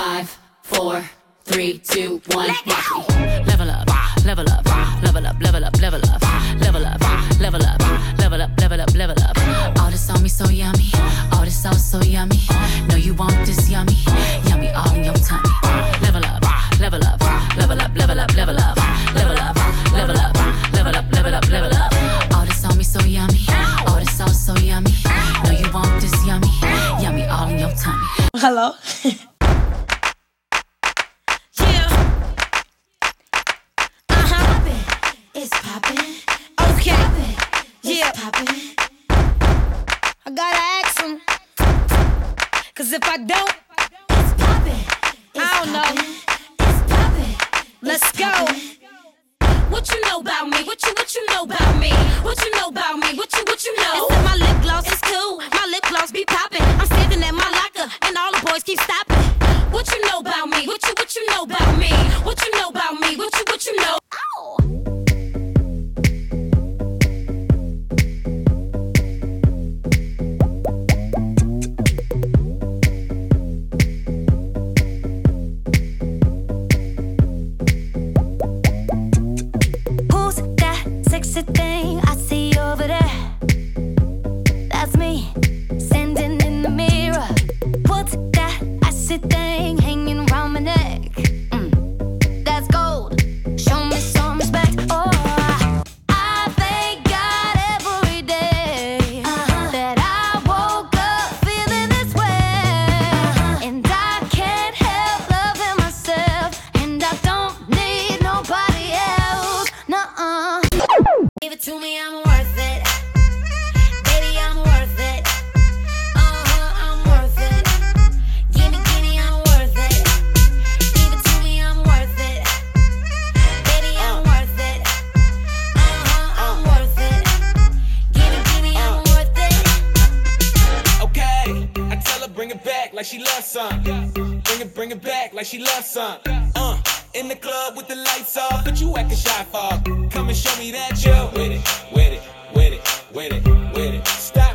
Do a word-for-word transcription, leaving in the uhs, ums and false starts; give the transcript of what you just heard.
Five, four, three, two, one. Watch me. Level up, level up, level up, level up, level up, level up, level up, level up, level up, level up. All this on me so yummy, all this sauce so yummy. Know you want this yummy, yummy all in your tummy. Level up, level up, level up, level up, level up, level up, level up, level up, level up, level up. All this on me so yummy, all this sauce so yummy. Know you want this yummy, yummy all in your tummy. Hello. It's poppin', Okay. it's Yeah. poppin'. I gotta ask him. Cause if I don't, It's poppin', it's I don't know. poppin', it's poppin', let's it's go. poppin'. What you know about me? What you what you know about me? What you know about me? What you what you know? It's in my lip gloss, it's cool. My lip gloss be poppin'. I'm standing at my locker, and all the boys keep stopping. What you know about me? What you what you know about me? What you know about me? What you what you know? Ow! Who's that sexy thing I see over there? That's me, standing in the mirror. What's that icy thing hanging around my neck? Mm, that's gold. Show me some respect. Oh, I thank God every day that I woke up feeling this way, and I can't help loving myself, and I don't need nobody else. Nuh-uh. Give it to me, I'm worth it. Baby, I'm worth it. Uh-huh, I'm worth it. Gimme, gimme, I'm worth it. Give it to me, I'm worth it. Baby, I'm worth it. Uh-huh, I'm worth it. Gimme, gimme, I'm worth it. Okay, I tell her bring it back like she loves some. Bring it, bring it back like she loves some. Uh, in the club with the lights off, but you acting shy for. Come and show me that you're with it, with it, with it, with it, with it. Stop.